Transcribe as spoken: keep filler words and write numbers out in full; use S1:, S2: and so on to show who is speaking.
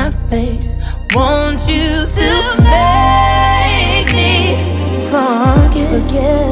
S1: my space. Want you to make me forget, forget.